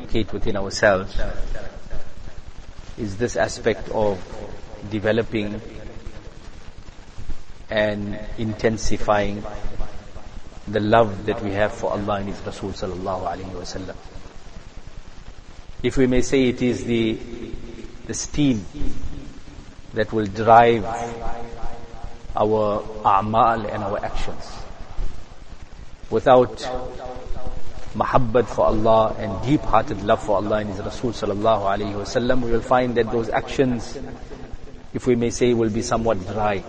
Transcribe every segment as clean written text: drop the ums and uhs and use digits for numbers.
inculcate within ourselves is this aspect of developing and intensifying the love that we have for Allah and His Rasul sallallahu alaihi wasallam. If we may say, it is the steam that will drive our a'mal and our actions. Without mahabbat for Allah and deep-hearted love for Allah and His Rasul sallallahu alaihi wasallam, we will find that those actions, if we may say, will be somewhat dry.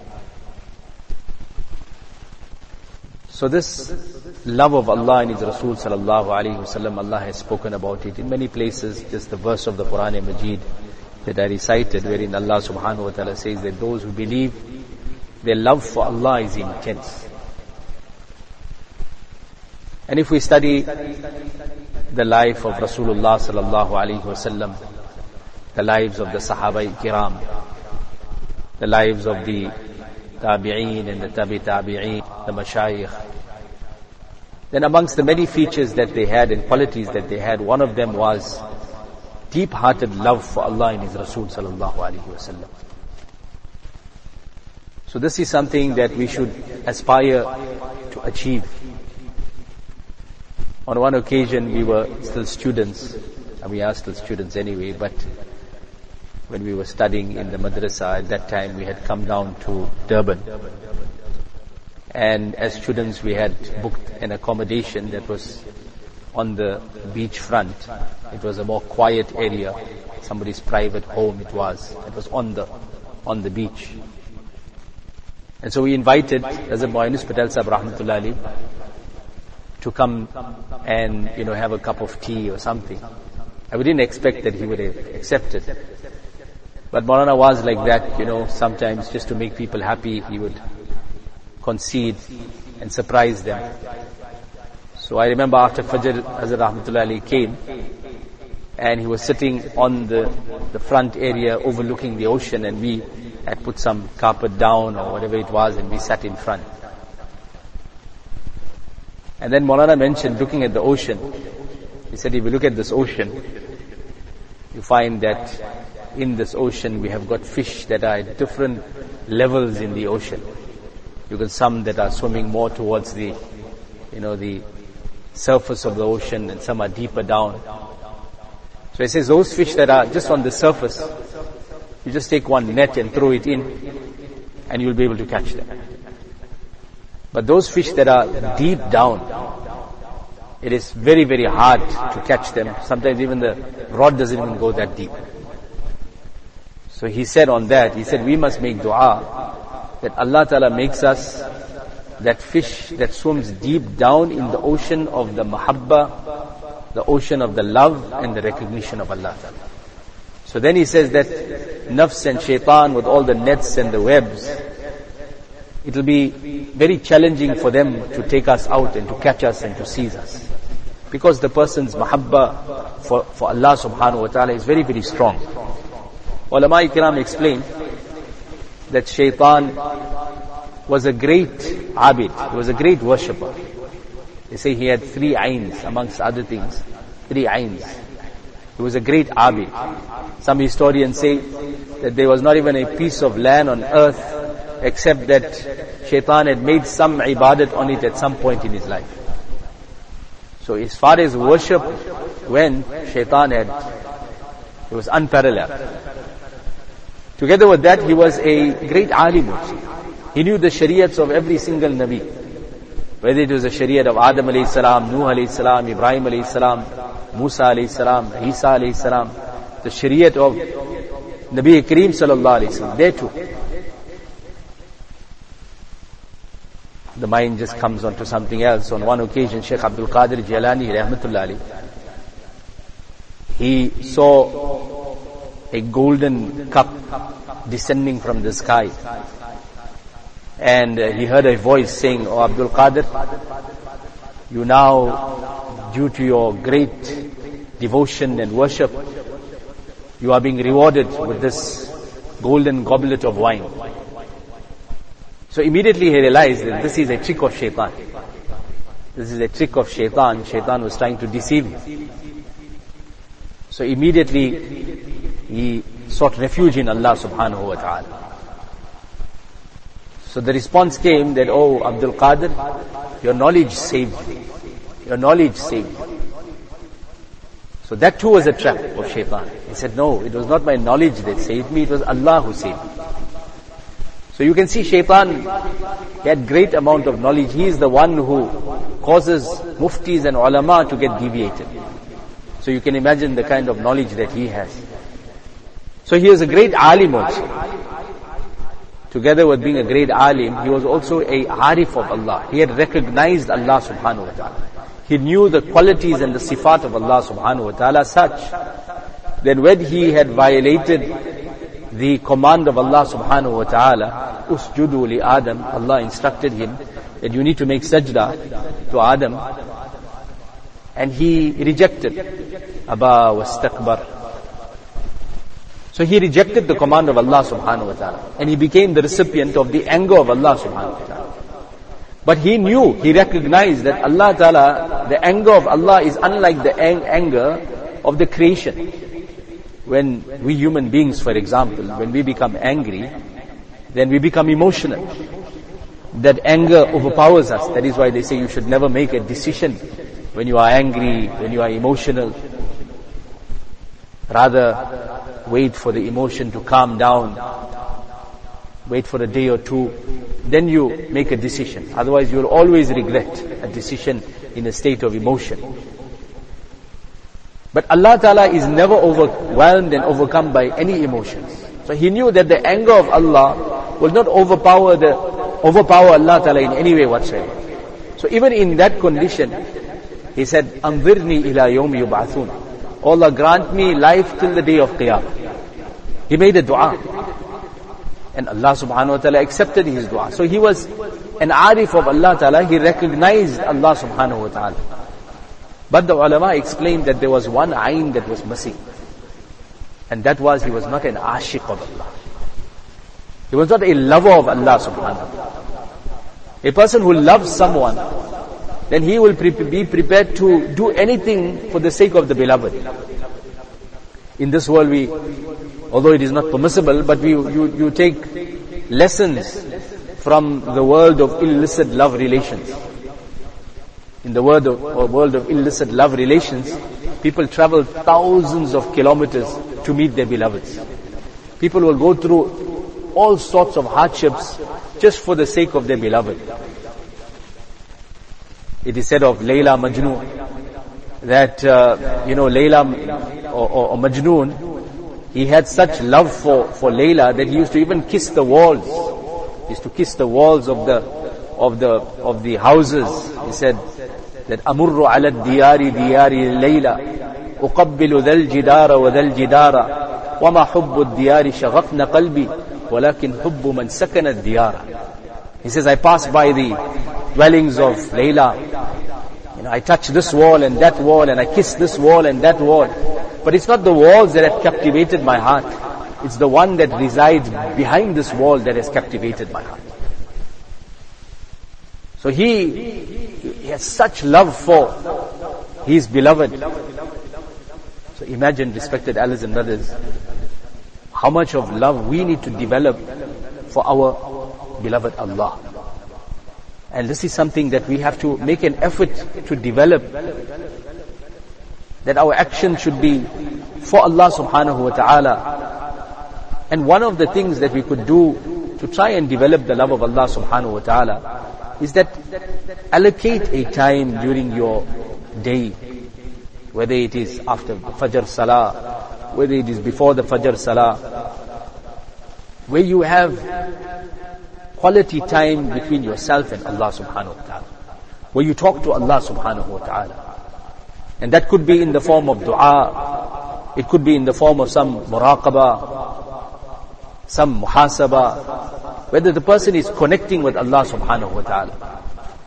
So this love of Allah and His Rasul sallallahu alaihi wasallam, Allah has spoken about it in many places. Just the verse of the Quran Majid that I recited, wherein Allah subhanahu wa ta'ala says that those who believe, their love for Allah is intense. And if we study the life of Rasulullah sallallahu alaihi wasallam, the lives of the Sahaba Kiram, the lives of the Tabi'een and the Tabi'een, the Mashayikh, then amongst the many features that they had and qualities that they had, one of them was deep-hearted love for Allah and His Rasul sallallahu alaihi wasallam. So this is something that we should aspire to achieve. On one occasion, we were still students, and we are still students anyway, but when we were studying in the madrasa, at that time we had come down to Durban. And as students, we had booked an accommodation that was on the beach front. It was a more quiet area, somebody's private home it was. It was on the beach. And so we invited Hazrat Moinus Patel Sahib Rahmatullah Ali to come and, have a cup of tea or something. And we didn't expect that he would have accepted. But Maulana was like that, sometimes just to make people happy, he would concede and surprise them. So I remember after Fajr, Hazrat Rahmatullah Ali came, and he was sitting on the front area overlooking the ocean, and we had put some carpet down or whatever it was, and we sat in front. And then Maulana mentioned looking at the ocean. He said, if you look at this ocean, you find that in this ocean we have got fish that are at different levels in the ocean. You got some that are swimming more towards the surface of the ocean, and some are deeper down. So he says those fish that are just on the surface, you just take one net and throw it in, and you'll be able to catch them. But those fish that are deep down, it is very, very hard to catch them. Sometimes even the rod doesn't even go that deep. So he said we must make dua that Allah Ta'ala makes us that fish that swims deep down in the ocean of the mahabba, the ocean of the love and the recognition of Allah Ta'ala. So then he says that nafs and shaitan, with all the nets and the webs, it will be very challenging for them to take us out and to catch us and to seize us. Because the person's mahabba for Allah subhanahu wa ta'ala is very, very strong. Ulama Ikram explain that shaitan was a great abid, he was a great worshipper. They say he had 3 ains, amongst other things, 3 ains. He was a great abid. Some historians say that there was not even a piece of land on earth except that shaitan had made some ibadat on it at some point in his life. So as far as worship went, shaitan it was unparalleled. Together with that, he was a great alim. He knew the shariats of every single Nabi. Whether it was the shariat of Adam alayhi salam, Nuh alayhi salam, Ibrahim alayhi salam, Musa alayhi salam, Isa alayhi salam, the shariat of Nabi Kareem sallallahu alayhi salam, there too. The mind just comes on to something else. On one occasion, Sheikh Abdul Qadir Jilani rahmatullah alayhi, he saw a golden cup descending from the sky. And he heard a voice saying, "Oh Abdul Qadir, you now, due to your great devotion and worship, you are being rewarded with this golden goblet of wine." So immediately he realized that this is a trick of shaitan. This is a trick of shaitan. Shaitan was trying to deceive him. So immediately he sought refuge in Allah subhanahu wa ta'ala. So the response came that, oh Abdul Qadir, your knowledge saved me. Your knowledge saved me. So that too was a trap of shaitan. He said, no, it was not my knowledge that saved me, it was Allah who saved me. So you can see shaitan, he had great amount of knowledge. He is the one who causes muftis and ulama to get deviated. So you can imagine the kind of knowledge that he has. So he was a great alim also. Together with being a great alim, he was also a arif of Allah. He had recognized Allah subhanahu wa ta'ala. He knew the qualities and the sifat of Allah subhanahu wa ta'ala such that when he had violated the command of Allah subhanahu wa ta'ala, usjudu li Adam, Allah instructed him that you need to make sajda to Adam, and he rejected. Aba wastakbar. So he rejected the command of Allah subhanahu wa ta'ala, and he became the recipient of the anger of Allah subhanahu wa ta'ala. But he knew, he recognized that Allah ta'ala, the anger of Allah is unlike the anger of the creation. When we human beings, for example, when we become angry, then we become emotional. That anger overpowers us. That is why they say you should never make a decision when you are angry, when you are emotional. Rather, wait for the emotion to calm down. Wait for a day or two. Then you make a decision. Otherwise you will always regret a decision in a state of emotion. But Allah Ta'ala is never overwhelmed and overcome by any emotions. So he knew that the anger of Allah will not overpower Allah Ta'ala in any way whatsoever. So even in that condition, he said, "Anzirni ila yawmi yub'athun." Allah, grant me life till the day of Qiyamah. He made a dua. And Allah subhanahu wa ta'ala accepted his dua. So he was an arif of Allah Ta'ala. He recognized Allah subhanahu wa ta'ala. But the ulama explained that there was one ayn that was missing. And that was, he was not an ashiq of Allah. He was not a lover of Allah subhanahu wa ta'ala. A person who loves someone, then he will be prepared to do anything for the sake of the beloved. In this world although it is not permissible, but you take lessons from the world of illicit love relations. In the world of illicit love relations, people travel thousands of kilometers to meet their beloveds. People will go through all sorts of hardships just for the sake of their beloved. It is said of Layla Majnun that, Layla or Majnun, he had such love for Layla that he used to even kiss the walls. He used to kiss the walls of the houses. He said that Amurru ala diyari Layla uqabbilu dhal jidara wa dhal jidara wa ma hubbu diyari shaghafna qalbi walakin hubbu man sakana diyara. He says, I pass by the dwellings of Layla. I touch this wall and that wall, and I kiss this wall and that wall. But it's not the walls that have captivated my heart. It's the one that resides behind this wall that has captivated my heart. So he has such love for his beloved. So imagine, respected elders and brothers, how much of love we need to develop for our beloved Allah. And this is something that we have to make an effort to develop, that our action should be for Allah subhanahu wa ta'ala. And one of the things that we could do to try and develop the love of Allah subhanahu wa ta'ala is that allocate a time during your day, whether it is after Fajr Salah, whether it is before the Fajr Salah, where you have quality time between yourself and Allah subhanahu wa ta'ala, where you talk to Allah subhanahu wa ta'ala. And that could be in the form of dua, it could be in the form of some muraqabah, some muhasabah, whether the person is connecting with Allah subhanahu wa ta'ala.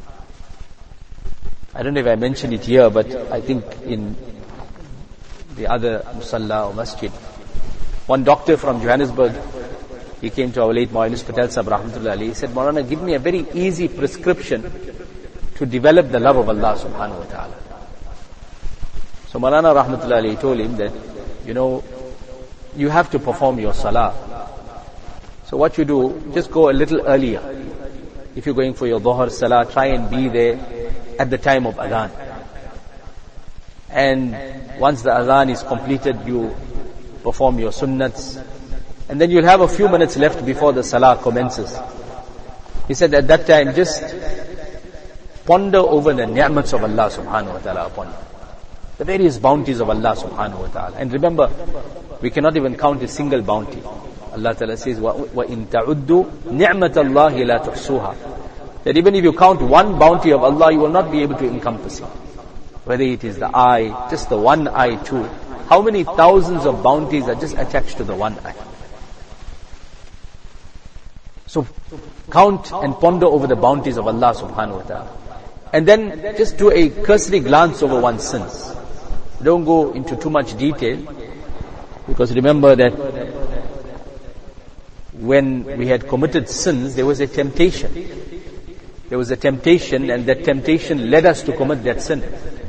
I don't know if I mentioned it here, but I think in the other musalla or masjid, one doctor from Johannesburg, he came to our late Maulana Patel Sahib rahmatullah alayhi. He said, Maulana, give me a very easy prescription to develop the love of Allah subhanahu wa ta'ala. So Maulana rahmatullah alayhi told him that you have to perform your salah. So what you do, just go a little earlier. If you're going for your dhuhr salah, try and be there at the time of adhan. And once the adhan is completed, you perform your sunnats. And then you'll have a few minutes left before the salah commences. He said at that time, just ponder over the ni'mats of Allah subhanahu wa ta'ala upon you. The various bounties of Allah subhanahu wa ta'ala. And remember, we cannot even count a single bounty. Allah ta'ala says, وَإِن تَعُدُّوا نِعْمَةَ اللَّهِ لَا تُحْصُوهَا. That even if you count one bounty of Allah, you will not be able to encompass it. Whether it is the eye, just the one eye too. How many thousands of bounties are just attached to the one eye? So count and ponder over the bounties of Allah subhanahu wa ta'ala. And then just do a cursory glance over one's sins. Don't go into too much detail, because remember that when we had committed sins, there was a temptation. There was a temptation, and that temptation led us to commit that sin.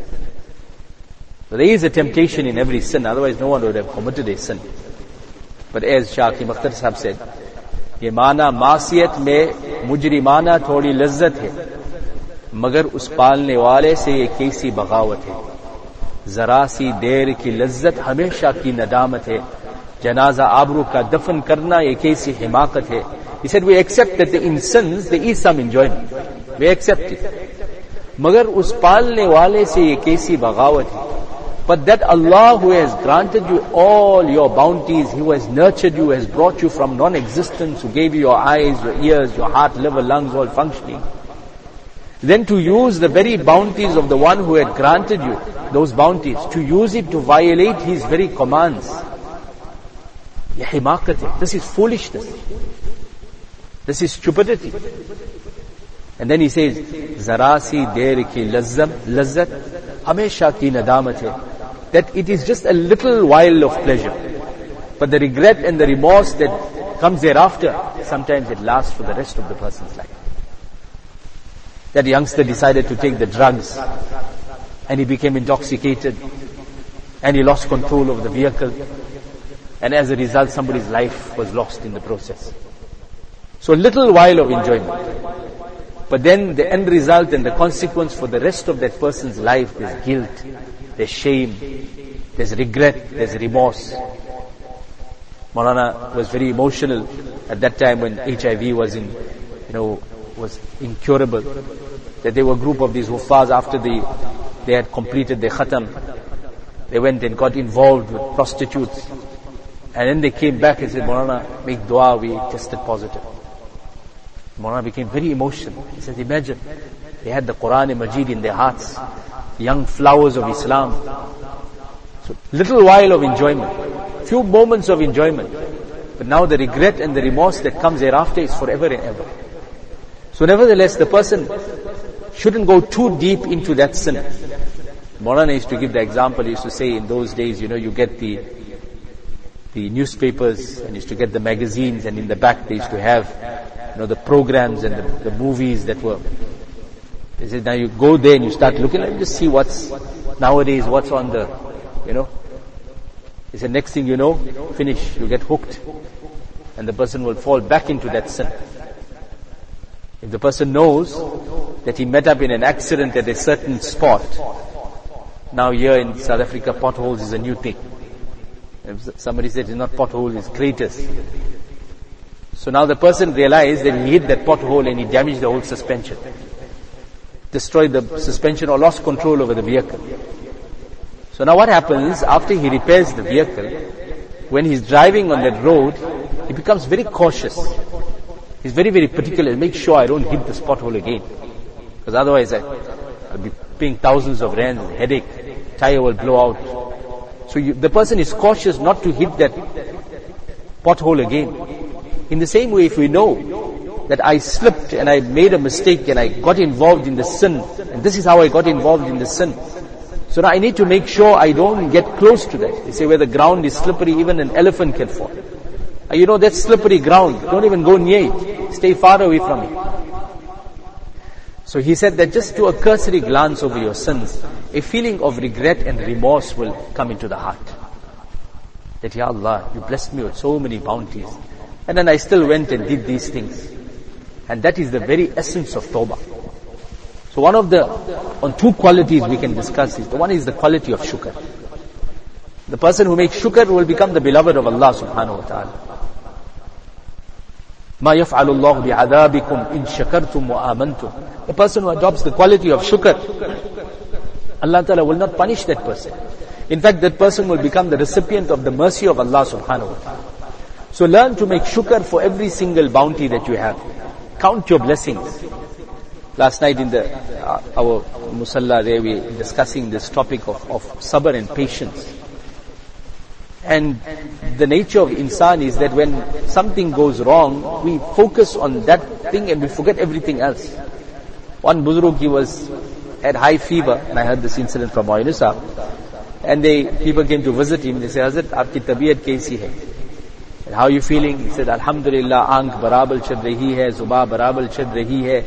So there is a temptation in every sin, otherwise no one would have committed a sin. But as Shah Hakim Akhtar Sahab said, ये माना मासियत में मुजरिमाना थोड़ी लज्जत है, मगर उस पालने वाले से ये कैसी बगावत है, जरा सी देर की लज्जत हमेशा की नदामत है, जनाजा आबरू का दफन करना ये कैसी हिमाकत है. He said, we accept that in sins there is some enjoyment. We accept it. मगर उस पालने वाले से ये कैसी बगावत है. But that Allah who has granted you all your bounties, who has nurtured you, has brought you from non-existence, who gave you your eyes, your ears, your heart, liver, lungs, all functioning, then to use the very bounties of the one who had granted you those bounties, to use it to violate his very commands. This is foolishness. This is stupidity. And then he says, Zara si der ki lazzat, hamesha ki nadamat hai. That it is just a little while of pleasure. But the regret and the remorse that comes thereafter, sometimes it lasts for the rest of the person's life. That youngster decided to take the drugs, and he became intoxicated, and he lost control of the vehicle, and as a result somebody's life was lost in the process. So a little while of enjoyment. But then the end result and the consequence for the rest of that person's life is guilt, there's shame, there's regret, there's remorse. Maulana was very emotional at that time when HIV was was incurable. That there were a group of these huffaz, after they had completed their khatam, they went and got involved with prostitutes. And then they came back and said, Maulana, make dua, we tested positive. Maulana became very emotional. He said, imagine, they had the Quran and Majid in their hearts, young flowers of Islam. So little while of enjoyment, few moments of enjoyment. But now the regret and the remorse that comes thereafter is forever and ever. So nevertheless, the person shouldn't go too deep into that sin. Maulana used to give the example, he used to say in those days, you get the newspapers, and used to get the magazines, and in the back they used to have the programs and the movies that were. They said, now you go there and you start looking, and just see what's nowadays, what's on the, He said, next thing you know, finish, you get hooked, and the person will fall back into that sin. If the person knows that he met up in an accident at a certain spot, now here in South Africa, potholes is a new thing. If somebody said it's not potholes, it's craters. So now the person realized that he hit that pothole and he damaged the whole suspension. Destroyed the suspension or lost control over the vehicle. So now what happens, after he repairs the vehicle, when he's driving on that road, he becomes very cautious. He's very, very particular. Make sure I don't hit this pothole again. Because otherwise I'll be paying thousands of rands, headache, tire will blow out. So the person is cautious not to hit that pothole again. In the same way, if we know that I slipped and I made a mistake and I got involved in the sin, and this is how I got involved in the sin, so now I need to make sure I don't get close to that. They say where the ground is slippery, even an elephant can fall. That's slippery ground. Don't even go near it. Stay far away from it. So he said that just do a cursory glance over your sins, a feeling of regret and remorse will come into the heart. That, Ya Allah, you blessed me with so many bounties. And then I still went and did these things. And that is the very essence of tawbah. So on two qualities we can discuss is, the one is the quality of shukr. The person who makes shukr will become the beloved of Allah subhanahu wa ta'ala. مَا يَفْعَلُ اللَّهُ بِعَذَابِكُمْ إِن شَكَرْتُمْ وَآمَنْتُمْ. The person who adopts the quality of shukr, Allah ta'ala will not punish that person. In fact, that person will become the recipient of the mercy of Allah subhanahu wa ta'ala. So learn to make shukr for every single bounty that you have. Count your blessings. Last night in our musalla there, we were discussing this topic of sabr and patience. And the nature of insan is that when something goes wrong, we focus on that thing and we forget everything else. One Buzurg, he had high fever, and I heard this incident from Moinusa. And people came to visit him. They said, Hazrat, aapki tabiyat kaisi hai? And how are you feeling? He said, Alhamdulillah, aankh barabar chal rahi hai, zubah barabar chal rahi hai.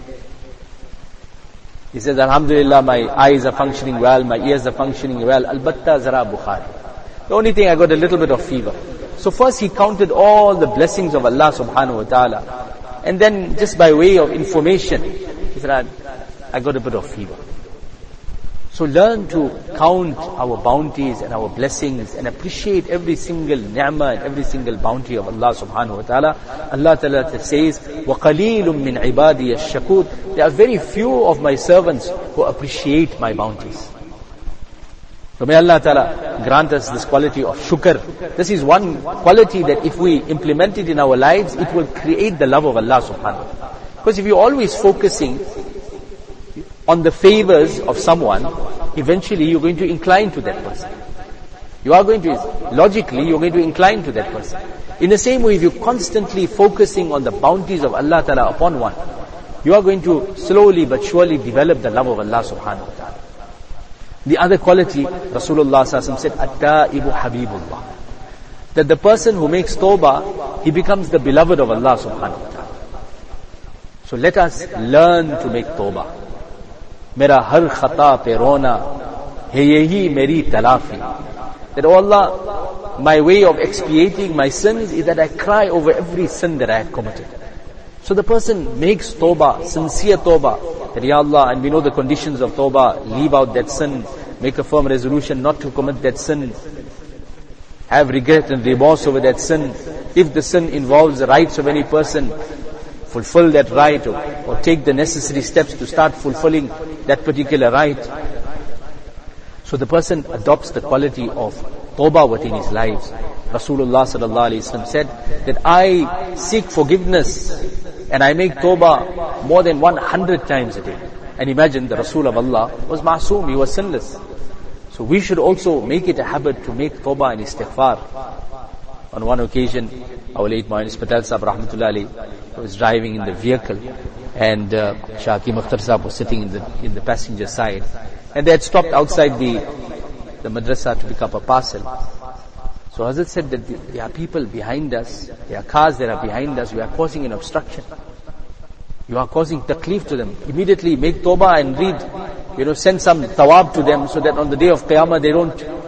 He says, Alhamdulillah, my eyes are functioning well, my ears are functioning well. Albatta zara bukhar. The only thing, I got a little bit of fever. So first he counted all the blessings of Allah subhanahu wa ta'ala. And then just by way of information, he said, I got a bit of fever. So learn to count our bounties and our blessings and appreciate every single ni'mah and every single bounty of Allah subhanahu wa ta'ala. Allah ta'ala says, وَقَلِيلٌ مِّنْ عِبَادِيَ الشَّكُورِ. There are very few of my servants who appreciate my bounties. So may Allah ta'ala grant us this quality of shukr. This is one quality that if we implement it in our lives, it will create the love of Allah subhanahu wa ta'ala. Because if you're always focusing on the favors of someone, eventually you're going to incline to that person. Logically, you're going to incline to that person. In the same way, if you're constantly focusing on the bounties of Allah ta'ala upon one, you are going to slowly but surely develop the love of Allah subhanahu wa ta'ala. The other quality, Rasulullah sallallahu alaihi wasallam said, At-ta'ibu habibullah. That the person who makes tawbah, he becomes the beloved of Allah subhanahu wa ta'ala. So let us learn to make tawbah. Mera har khata pe rona hai yehi meri talafi. That, oh Allah, my way of expiating my sins is that I cry over every sin that I have committed. So the person makes tawbah, sincere tawbah, that, Ya Allah, and we know the conditions of tawbah, leave out that sin, make a firm resolution not to commit that sin, have regret and remorse over that sin. If the sin involves the rights of any person, fulfill that right or take the necessary steps to start fulfilling that particular right. So the person adopts the quality of tawbah within his lives. Rasulullah sallallahu alaihi wasallam said that I seek forgiveness and I make tawbah more than 100 times a day. And imagine, the Rasul of Allah was ma'soom, he was sinless. So we should also make it a habit to make tawbah and istighfar. On one occasion, our late Moinis Patel Sahab Rahmatullah Ali was driving in the vehicle, and Shah Hakeem Akhtar Sahab was sitting in the passenger side, and they had stopped outside the madrasa to pick up a parcel. So Hazrat said that there are people behind us, there are cars that are behind us, we are causing an obstruction. You are causing taklif to them. Immediately make tawbah and read, send some tawab to them so that on the day of Qiyamah they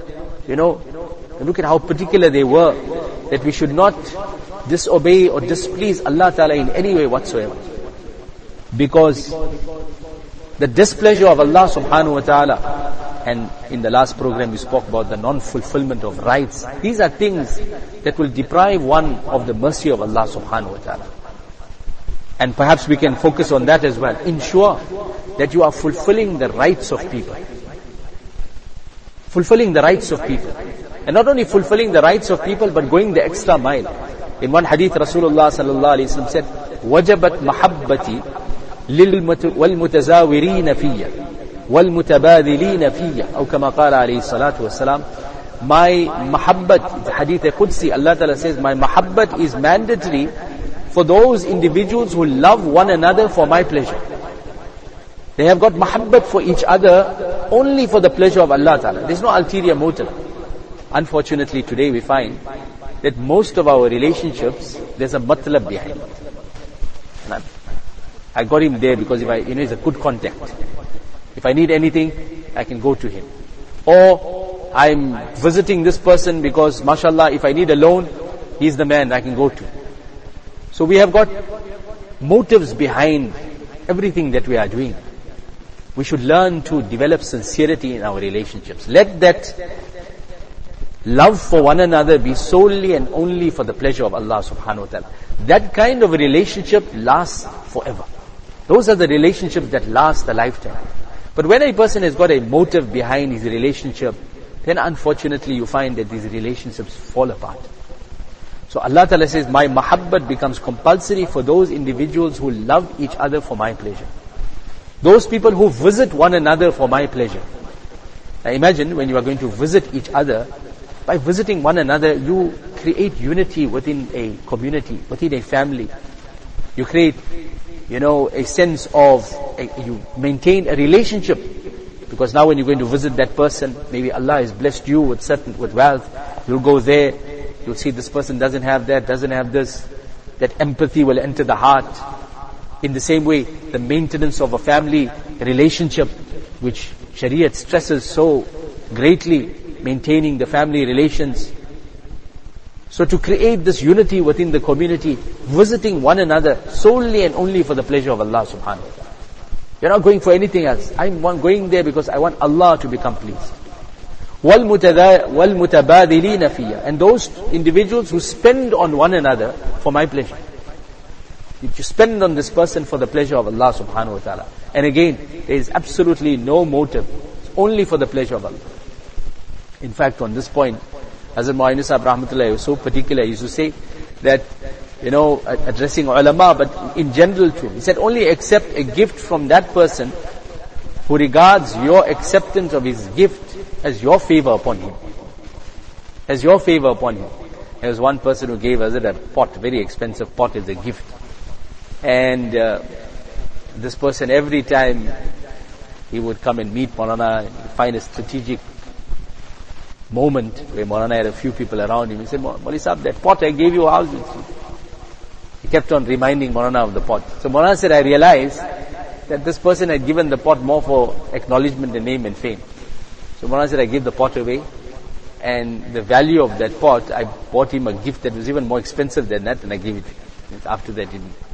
don't, look at how particular they were, that we should not disobey or displease Allah Ta'ala in any way whatsoever. Because the displeasure of Allah Subhanahu wa Ta'ala, and in the last program we spoke about the non-fulfillment of rights, these are things that will deprive one of the mercy of Allah Subhanahu wa Ta'ala. And perhaps we can focus on that as well. Ensure that you are fulfilling the rights of people. Fulfilling the rights of people. And not only fulfilling the rights of people, but going the extra mile. In one hadith, Rasulullah sallallahu alaihi wasallam said, "Wajabat mahabbati wal mutazawirina fiyya wal mutabadilina fiyya." Or kama qala alayhi salatu wasalam. My mahabbat, the hadith Qudsi, Allah Ta'ala says, my mahabbat is mandatory for those individuals who love one another for my pleasure. They have got mahabbat for each other only for the pleasure of Allah Ta'ala. There's no ulterior motive. Unfortunately, today we find that most of our relationships, there's a matlab behind it. I got him there because he's a good contact. If I need anything, I can go to him. Or I'm visiting this person because, mashallah, if I need a loan, he's the man I can go to. So we have got motives behind everything that we are doing. We should learn to develop sincerity in our relationships. Let that love for one another be solely and only for the pleasure of Allah subhanahu wa ta'ala. That kind of a relationship lasts forever. Those are the relationships that last a lifetime. But when a person has got a motive behind his relationship, then unfortunately you find that these relationships fall apart. So Allah Ta'ala says, my mahabbat becomes compulsory for those individuals who love each other for my pleasure. Those people who visit one another for my pleasure. Now imagine when you are going to visit each other, by visiting one another, you create unity within a community, within a family. You create, a sense of, you maintain a relationship. Because now when you're going to visit that person, maybe Allah has blessed you with wealth, you'll go there, you'll see this person doesn't have that, doesn't have this. That empathy will enter the heart. In the same way, the maintenance of a family relationship, which Shariat stresses so greatly, maintaining the family relations. So to create this unity within the community, visiting one another solely and only for the pleasure of Allah subhanahu wa ta'ala. You're not going for anything else. I'm going there because I want Allah to become pleased. وَالْمُتَبَادِلِينَ فِيَّ. And those individuals who spend on one another for my pleasure. You spend on this person for the pleasure of Allah subhanahu wa ta'ala. And again, there is absolutely no motive. It's only for the pleasure of Allah. In fact, on this point, Hazrat Mu'ayyin Sahib Rahmatullah was so particular. He used to say that, addressing ulama, but in general too. He said, only accept a gift from that person who regards your acceptance of his gift as your favor upon him. As your favor upon him. There was one person who gave us a pot, very expensive pot as a gift. And this person, every time he would come and meet Maulana, find a strategic moment where Maulana had a few people around him. He said, Maulana Sahib, that pot I gave you, how is it? He kept on reminding Maulana of the pot. So Maulana said, I realized that this person had given the pot more for acknowledgement and name and fame. So Maulana said, I gave the pot away. And the value of that pot, I bought him a gift that was even more expensive than that, and I gave it to him. After that,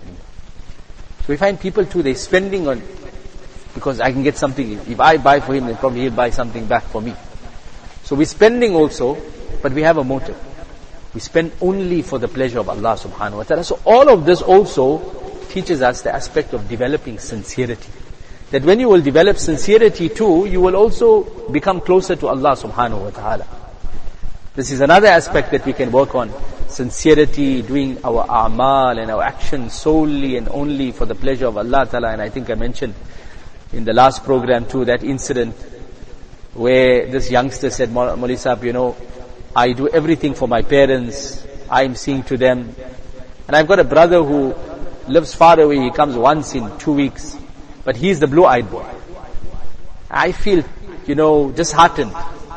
so we find people too, they're spending on, because I can get something. If I buy for him, then probably he'll buy something back for me. So we're spending also, but we have a motive. We spend only for the pleasure of Allah subhanahu wa ta'ala. So all of this also teaches us the aspect of developing sincerity. That when you will develop sincerity too, you will also become closer to Allah subhanahu wa ta'ala. This is another aspect that we can work on. Sincerity, doing our a'mal and our actions solely and only for the pleasure of Allah ta'ala. And I think I mentioned in the last program too, that incident where this youngster said, Maulana Sahib, I do everything for my parents, I'm seeing to them. And I've got a brother who lives far away, he comes once in 2 weeks, but he's the blue-eyed boy. I feel, disheartened.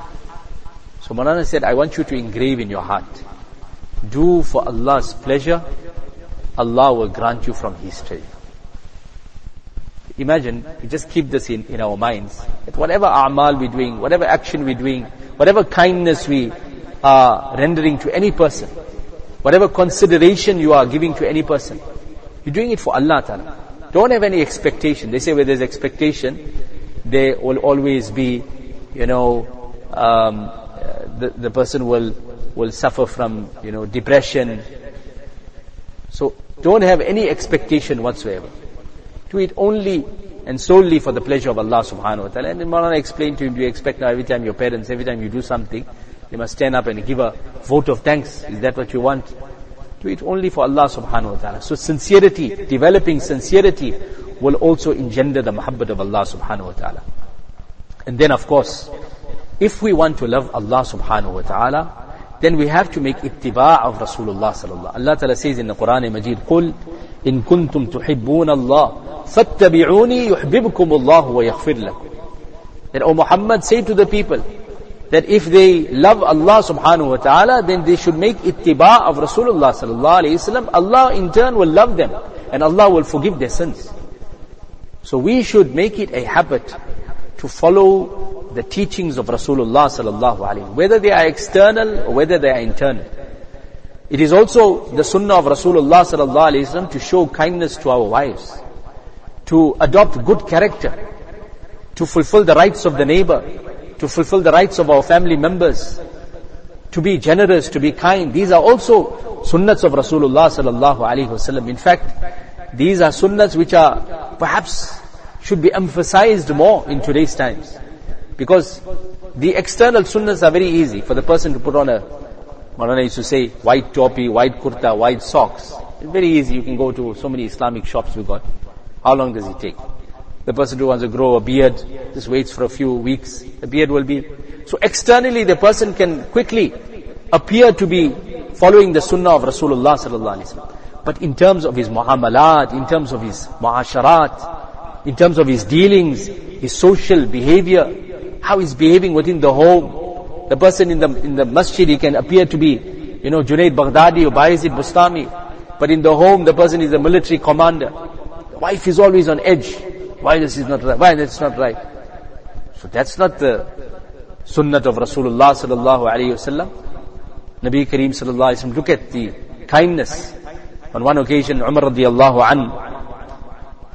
So Maulana said, I want you to engrave in your heart, do for Allah's pleasure, Allah will grant you from His treasure. Imagine, we just keep this in our minds, that whatever a'mal we're doing, whatever action we're doing, whatever kindness we are rendering to any person, whatever consideration you are giving to any person, you're doing it for Allah Ta'ala. Don't have any expectation. They say where there's expectation, there will always be, the person will suffer from, depression. So don't have any expectation whatsoever. Do it only and solely for the pleasure of Allah subhanahu wa ta'ala. And then Maulana explained to him, do you expect now every time your parents, every time you do something, they must stand up and give a vote of thanks? Is that what you want? Do it only for Allah subhanahu wa ta'ala. So sincerity, developing sincerity will also engender the mahabbat of Allah subhanahu wa ta'ala. And then of course, if we want to love Allah subhanahu wa ta'ala, then we have to make ittiba' of Rasulullah sallallahu. Allah ta'ala says in the Quran Majid, قُلْ إِن كُنْتُمْ تُحِبُّونَ اللَّهِ فَاتَّبِعُونِي يُحْبِبْكُمُ اللَّهُ وَيَغْفِرْ لَكُمْ. That, O Muhammad, say to the people, that if they love Allah subhanahu wa ta'ala, then they should make ittiba' of Rasulullah sallallahu alayhi wasallam. Allah in turn will love them, and Allah will forgive their sins. So we should make it a habit to follow the teachings of Rasulullah sallallahu alaihi wasallam, whether they are external or whether they are internal. It is also the sunnah of Rasulullah sallallahu alaihi wasallam to show kindness to our wives, to adopt good character, to fulfill the rights of the neighbor, to fulfill the rights of our family members, to be generous, to be kind. These are also sunnats of Rasulullah sallallahu alaihi wasallam. In fact, these are sunnats which are perhaps should be emphasized more in today's times. Because the external sunnahs are very easy for the person to put on Maulana used to say, white topi, white kurta, white socks. It's very easy. You can go to so many Islamic shops we got. How long does it take? The person who wants to grow a beard just waits for a few weeks. The beard will be... So externally the person can quickly appear to be following the sunnah of Rasulullah sallallahu alaihi wasallam. But in terms of his muamalat, in terms of his muasharat, in terms of his dealings, his social behavior, how he's behaving within the home, the person in the masjid, he can appear to be, Junaid Baghdadi or Bayezid Bustami. But in the home, the person is a military commander. The wife is always on edge. Why this is not right? Why that's not right? So that's not the sunnah of Rasulullah sallallahu alaihi wasallam. Nabi Kareem sallallahu alaihi wasallam, look at the kindness. On one occasion, Umar radiyallahu anhu,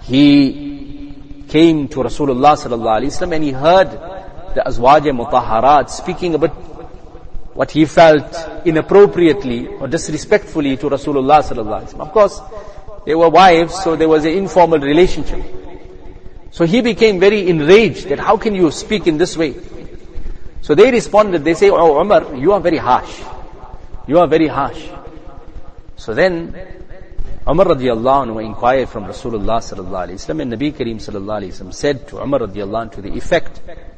he came to Rasulullah sallallahu alaihi wasallam and he heard the Azwaj Mutahharat speaking about what he felt inappropriately or disrespectfully to Rasulullah sallallahu alaihi wasallam. Of course, they were wives, so there was an informal relationship. So he became very enraged that how can you speak in this way? So they responded, they say, "Oh Umar, you are very harsh. You are very harsh." So then Umar radiyallahu anhu inquired from Rasulullah sallallahu alaihi wasallam, and Nabi Kareem sallallahu alaihi wasallam said to Umar radiyallahu anhu to the effect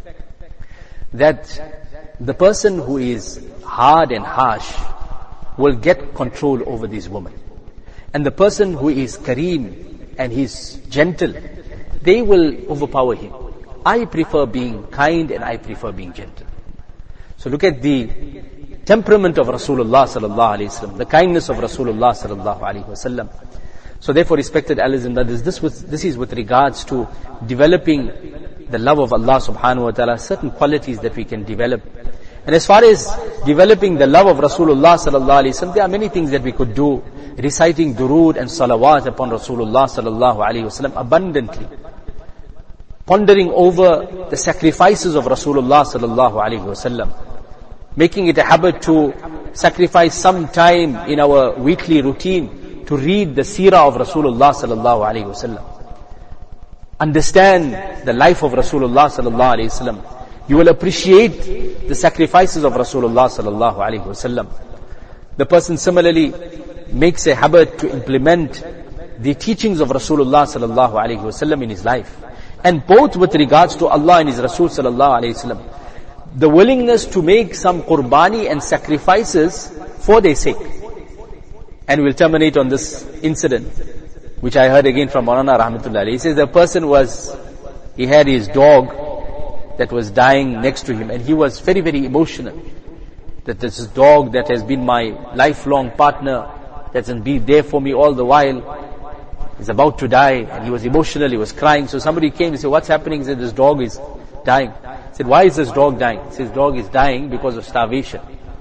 that the person who is hard and harsh will get control over these women. And the person who is Kareem and he's gentle, they will overpower him. I prefer being kind and I prefer being gentle. So look at the temperament of Rasulullah sallallahu alaihi wasallam, the kindness of Rasulullah sallallahu alaihi wasallam. So therefore, respected elders and brothers, this is with regards to developing the love of Allah subhanahu wa ta'ala, certain qualities that we can develop. And as far as developing the love of Rasulullah sallallahu alaihi wasallam, there are many things that we could do. Reciting durood and salawat upon Rasulullah sallallahu alaihi wasallam abundantly. Pondering over the sacrifices of Rasulullah sallallahu alaihi wasallam. Making it a habit to sacrifice some time in our weekly routine to read the seerah of Rasulullah sallallahu alaihi wasallam. Understand the life of Rasulullah sallallahu alaihi wasallam. You will appreciate the sacrifices of Rasulullah sallallahu alaihi wasallam. The person similarly makes a habit to implement the teachings of Rasulullah sallallahu alaihi wasallam in his life. And both with regards to Allah and His Rasul sallallahu alaihi wasallam. The willingness to make some qurbani and sacrifices for their sake. And we'll terminate on this incident, which I heard again from Maulana rahmatullah. He says the person he had his dog that was dying next to him, and he was very, very emotional. That this dog that has been my lifelong partner, that's been there for me all the while, is about to die, and he was emotional, he was crying. So somebody came and said, "What's happening?" He said, "This dog is dying." He said, "Why is this dog dying?" He says, "Dog is dying because of starvation."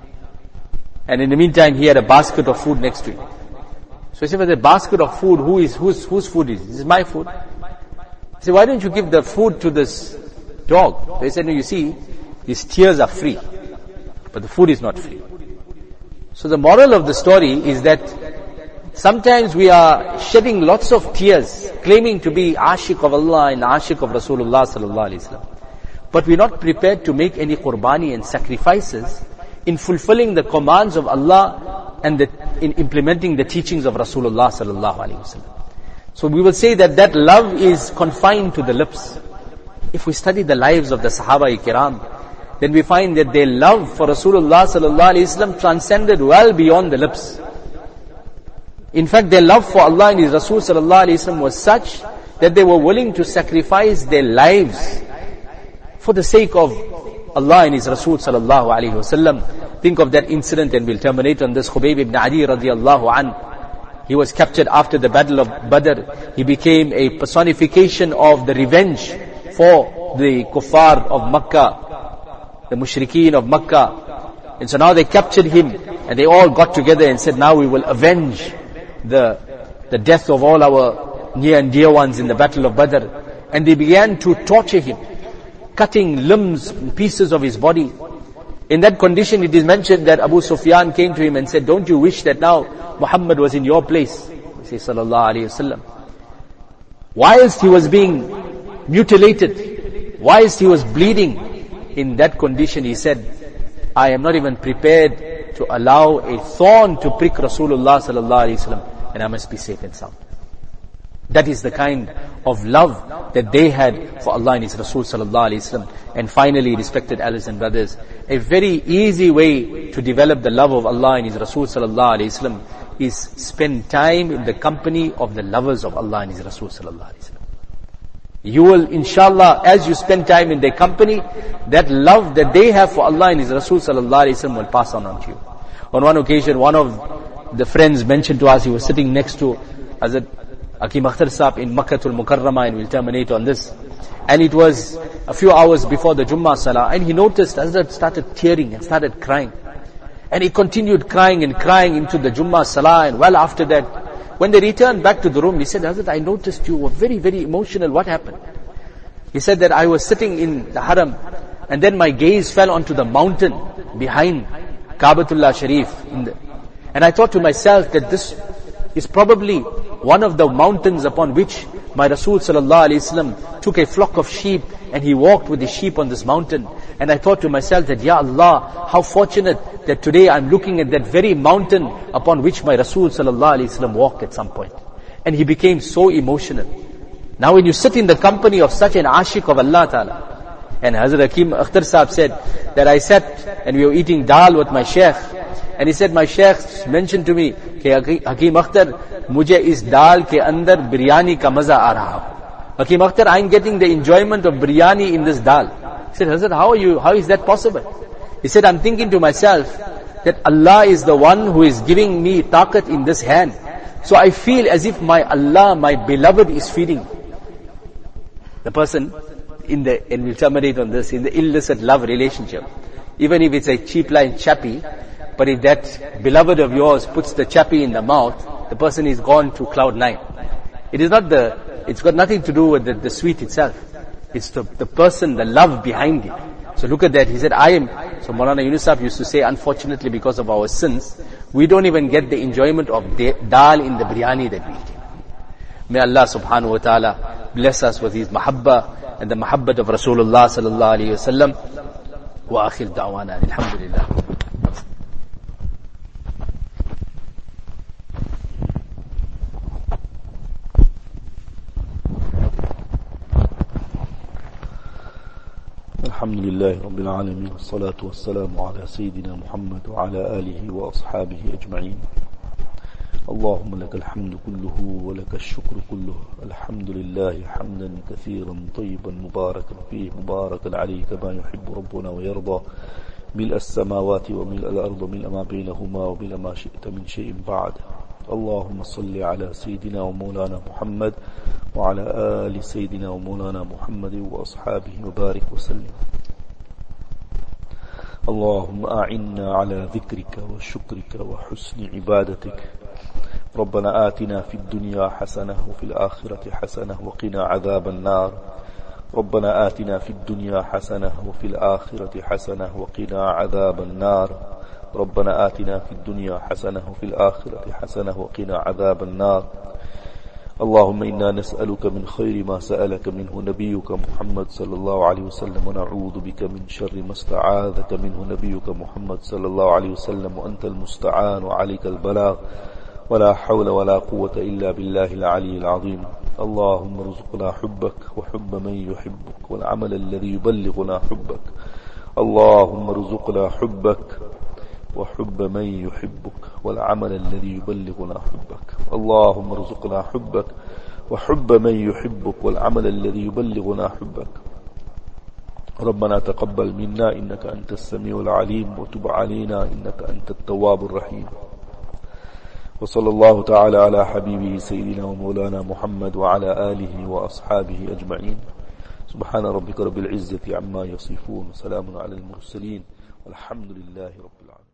And in the meantime, he had a basket of food next to him. So he said, "With a basket of food, whose food is it?" This is my food. He said, "Why don't you give the food to this dog?" So he said, "No, you see, his tears are free, but the food is not free." So the moral of the story is that sometimes we are shedding lots of tears, claiming to be ashik of Allah and ashik of Rasulullah sallallahu alaihi wasallam. But we're not prepared to make any qurbani and sacrifices in fulfilling the commands of Allah and in implementing the teachings of Rasulullah sallallahu alaihi wasallam. So we will say that love is confined to the lips. If we study the lives of the Sahaba-i-Kiram, then we find that their love for Rasulullah sallallahu alaihi wasallam transcended well beyond the lips. In fact, their love for Allah and His Rasul sallallahu alaihi wasallam was such that they were willing to sacrifice their lives for the sake of Allah and His Rasul sallallahu alaihi wasallam. Think of that incident, and we'll terminate on this. Khubayb ibn Adi radiyallahu an. He was captured after the battle of Badr. He became a personification of the revenge for the kuffar of Makkah, the mushrikeen of Makkah. And so now they captured him, and they all got together and said, now we will avenge the death of all our near and dear ones in the battle of Badr. And they began to torture him, cutting limbs and pieces of his body. In that condition, it is mentioned that Abu Sufyan came to him and said, don't you wish that now Muhammad was in your place? He says, sallallahu alayhi wasallam. Whilst he was being mutilated, whilst he was bleeding, in that condition he said, I am not even prepared to allow a thorn to prick Rasulullah sallallahu alayhi wasallam, and I must be safe and sound. That is the kind of love that they had for Allah and His Rasul sallallahu alayhi wasallam. And finally, respected elders and brothers, a very easy way to develop the love of Allah and His Rasul sallallahu alayhi wasallam is spend time in the company of the lovers of Allah and His Rasul sallallahu alayhi wasallam. You will, inshallah, as you spend time in their company, that love that they have for Allah and His Rasul sallallahu alayhi wasallam will pass on to you. On one occasion, one of the friends mentioned to us, he was sitting next to Hazrat Hakim Akhtar Sahib in Makkatul Mukarramah, and we'll terminate on this. And it was a few hours before the Jummah Salah, and he noticed Hazrat started tearing and started crying. And he continued crying and crying into the Jummah Salah, and well after that, when they returned back to the room, he said, Hazrat, I noticed you were very, very emotional. What happened? He said that I was sitting in the Haram, and then my gaze fell onto the mountain behind Kaabatullah Sharif. And I thought to myself that this is probably one of the mountains upon which my Rasul sallallahu alaihi wasallam took a flock of sheep and he walked with the sheep on this mountain. And I thought to myself that, Ya Allah, how fortunate that today I'm looking at that very mountain upon which my Rasul sallallahu alaihi wasallam walked at some point. And he became so emotional. Now when you sit in the company of such an ashik of Allah Ta'ala, and Hazrat Hakim Akhtar Sahib said that I sat and we were eating dal with my sheikh, and he said, my sheikh mentioned to me, Hakim Akhtar, mujhe is dal ke andar biryani ka maza aa raha. Hakim Akhtar, I'm getting the enjoyment of biryani in this dal. He said, Hazrat, how is that possible? He said, I'm thinking to myself that Allah is the one who is giving me taqat in this hand. So I feel as if my Allah, my beloved, is feeding the person and we'll terminate on this, in the illicit love relationship. Even if it's a cheap line chappy, but if that beloved of yours puts the chappy in the mouth, the person is gone to cloud 9. It's got nothing to do with the sweet itself. It's the person, the love behind it. So look at that. He said, so Maulana Yunus Sahib used to say, unfortunately because of our sins, we don't even get the enjoyment of dal in the biryani that we eat. May Allah subhanahu wa ta'ala bless us with His mahabba and the mahabbat of Rasulullah sallallahu alayhi wa sallam. Wa akhir da'wana, alhamdulillah. الحمد لله رب العالمين والصلاة والسلام على سيدنا محمد وعلى آله وأصحابه أجمعين. اللهم لك الحمد كله ولك الشكر كله. الحمد لله حمدا كثيرا طيبا مباركا فيه مباركا عليه كما يحب ربنا ويرضى، ملء السماوات وملء الأرض وملء ما بينهما وملء ما شئت من شيء بعد. اللهم صل على سيدنا ومولانا محمد وعلى آل سيدنا ومولانا محمد وأصحابه وبارك وسلم. اللهم أعنا على ذكرك وشكرك وحسن عبادتك. ربنا آتنا في الدنيا حسنة وفي الآخرة حسنة وقنا عذاب النار. ربنا آتنا في الدنيا حسنة وفي الآخرة حسنة وقنا عذاب النار. ربنا آتنا في الدنيا حسنة وفي الآخرة حسنة وقنا عذاب النار. اللهم إنا نسألك من خير ما سألك منه نبيك محمد صلى الله عليه وسلم، ونعوذ بك من شر ما استعاذك منه نبيك محمد صلى الله عليه وسلم، وأنت المستعان وعليك البلاغ، ولا حول ولا قوة إلا بالله العلي العظيم. اللهم ارزقنا حبك وحب من يحبك والعمل الذي يبلغنا حبك. اللهم ارزقنا حبك وحب من يحبك والعمل الذي يبلغنا حبك. اللهم ارزقنا حبك وحب من يحبك والعمل الذي يبلغنا حبك. ربنا تقبل منا إنك أنت السميع العليم، وتب علينا إنك أنت التواب الرحيم. وصلى الله تعالى على حبيبه سيدنا ومولانا محمد وعلى آله وأصحابه أجمعين. سبحان ربك رب العزة عما يصفون وسلام على المرسلين والحمد لله رب العالمين.